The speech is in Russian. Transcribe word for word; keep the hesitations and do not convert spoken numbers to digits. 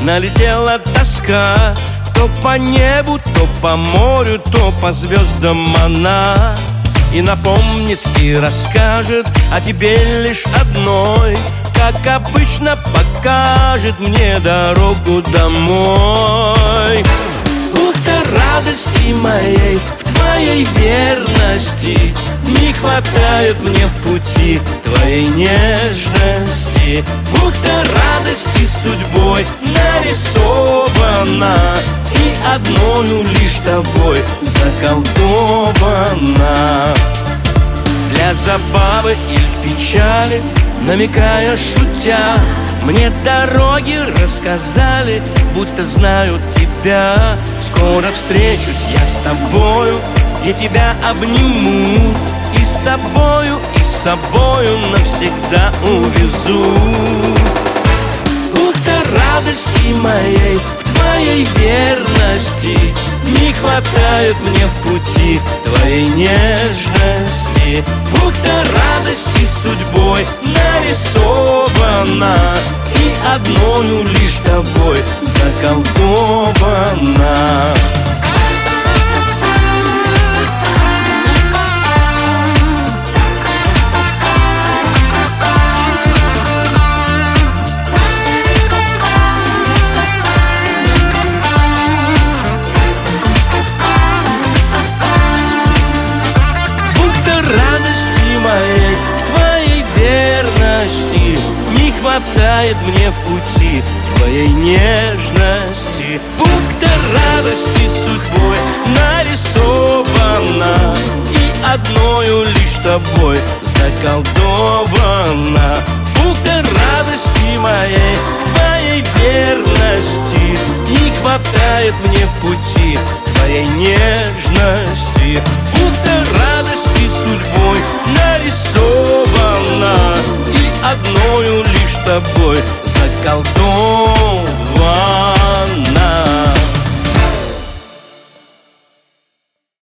налетела тоска. То по небу, то по морю, то по звездам она и напомнит, и расскажет о тебе лишь одной. Как обычно, покажет мне дорогу домой. Ух ты, радости моей, в твоей верности не хватает мне в пути твоей нежности. Ух ты, радости судьбой нарисована и одною лишь тобой заколдована. Для забавы или печали, намекая, шутя, мне дороги рассказали, будто знают тебя. Скоро встречусь я с тобою, я тебя обниму и с собою, и с собою навсегда увезу. Ух ты, радости моей, в твоей верности не хватает мне в пути твоей нежности. Ух ты, радости судьбой нарисована и одною лишь тобой заколдована. Не хватает мне в пути твоей нежности. Ух ты, радости судьбой нарисована и одною лишь тобой заколдована. Ух ты, радости моей, твоей верности не хватает мне в пути твоей нежности. Ух ты, радости судьбой нарисована и одною лишь тобой заколдована.